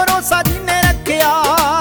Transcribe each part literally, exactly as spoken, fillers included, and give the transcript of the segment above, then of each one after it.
ਭਰੋਸਾ ਜਿਹਨੇ ਰੱਖਿਆ।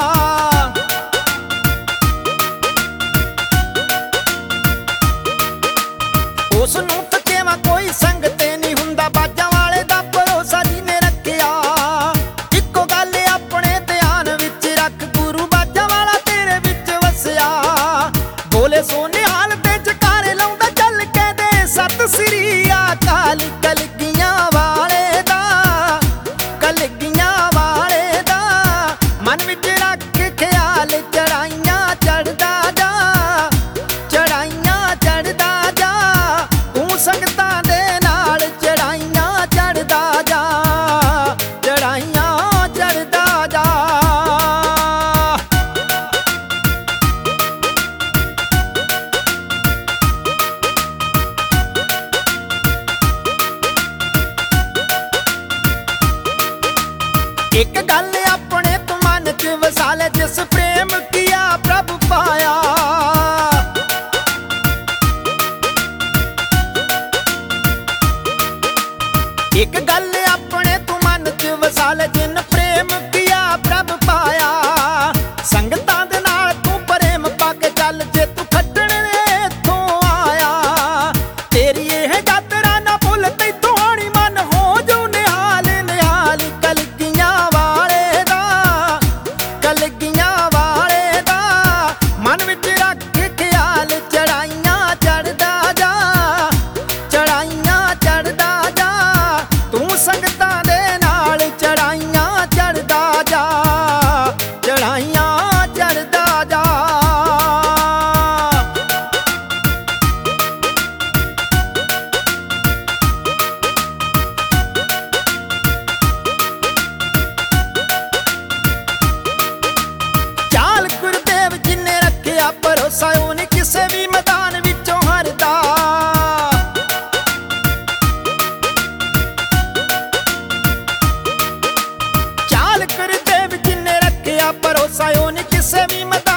ਉਸ ਨੂੰ ਥਕੇਵਾ ਕੋਈ ਸੰਗ ਤੇ ਨਹੀਂ ਹੁੰਦਾ, ਬਾਜਾਂ ਵਾਲੇ ਦਾ ਭਰੋਸਾ ਜਿਹਨੇ ਰੱਖਿਆ। ਇੱਕੋ ਗੱਲ ਆਪਣੇ ਧਿਆਨ ਵਿੱਚ ਰੱਖ, ਗੁਰੂ ਬਾਜਾਂ ਵਾਲਾ ਤੇਰੇ ਵਿੱਚ ਵਸਿਆ। ਬੋਲੇ ਸੋਨਿਹਾਲ ਤੇ ਜਕਾਰੇ ਲਾਉਂਦਾ ਚੱਲ ਕੇ ਦੇ ਸਤਿ ਸ੍ਰੀ ਅਕਾਲ। ਕਲਗੀਆਂ ਵਾਲੇ ਦਾ, ਕਲਗੀਆਂ ਵਾਲੇ ਦਾ ਮਨ ਵਿੱਚ ਰੱਖ ਖਿਆਲ, ਚੜਾਈਆਂ ਚੜਦਾ ਜਾ, ਚੜਾਈਆਂ ਚੜਦਾ ਜਾ ਤੂੰ ਸੰਗਤਾਂ ਦੇ ਨਾਲ, ਚੜਾਈਆਂ ਚੜਦਾ ਜਾ, ਚੜਾਈਆਂ ਚੜਦਾ ਜਾ। ਇੱਕ ਗੱਲ ਆਪਣੇ ਤੂੰ ਮਨ ਚ ਵਸਾ ਲੈ, ਜਿਸ ਪ੍ਰੇਮ ਕੀਆ ਪ੍ਰਭ ਪਾਇਆ। ਇੱਕ ਗੱਲ ਆਪਣੇ ਤੂੰ ਮਨ ਚ ਵਸਾ ਲੈ, ਜਿਨ ਪ੍ਰੇਮ ਕੀਆ ਪ੍ਰਭ ਪਾਇਆ। ਸੰਗਤਾਂ ਦੇ ਨਾਲ ਤੂੰ ਪ੍ਰੇਮ ਪਾ ਕੇ ਚੱਲ, ਜੇ ਤੂੰ ਖੱਟਣ ਇੱਥੋਂ ਆਇਆ। ਤੇਰੀ ਇਹ ਯਾਤਰਾ ਨਾ ਭੁੱਲ ਤੈਥੋਂ ਹੋਣੀ, ਮਨ ਹੋ ਜੂ ਨਿਹਾਲ ਨਿਹਾਲ। ਕਲਗੀਆਂ ਵਾਲੇ ਦਾ, ਕਲਗੀਆਂ ਵਾਲੇ ਦਾ ਮਨ ਵਿੱਚ ਰੱਖ ਖਿਆਲ, ਚੜਾਈਆਂ ਚੜਦਾ ਜਾ, ਚੜਾਈਆਂ ਚੜਦਾ ਜਾ ਤੂੰ ਸੰਗਤਾਂ ਦੇ ਨਾਲ, ਚੜਾਈਆਂ ਚੜਦਾ ਜਾ, ਚੜਾਈਆਂ ਚੜਦਾ ਜਾ। ਚਾਲ ਗੁਰਦੇਵ ਜਿਹਨੇ ਰੱਖਿਆ ਭਰੋਸਾ, ਉਹ ਨੀ ਕਿਸੇ ਵੀ ਮੈਦਾਨ ਵਿੱਚੋਂ ਹਾਰਦਾ। ਚਾਲ ਗੁਰਦੇਵ ਜਿਹਨੇ ਰੱਖਿਆ ਭਰੋਸਾ, ਉਹ ਨੀ ਕਿਸੇ ਵੀ ਮੈਦਾਨ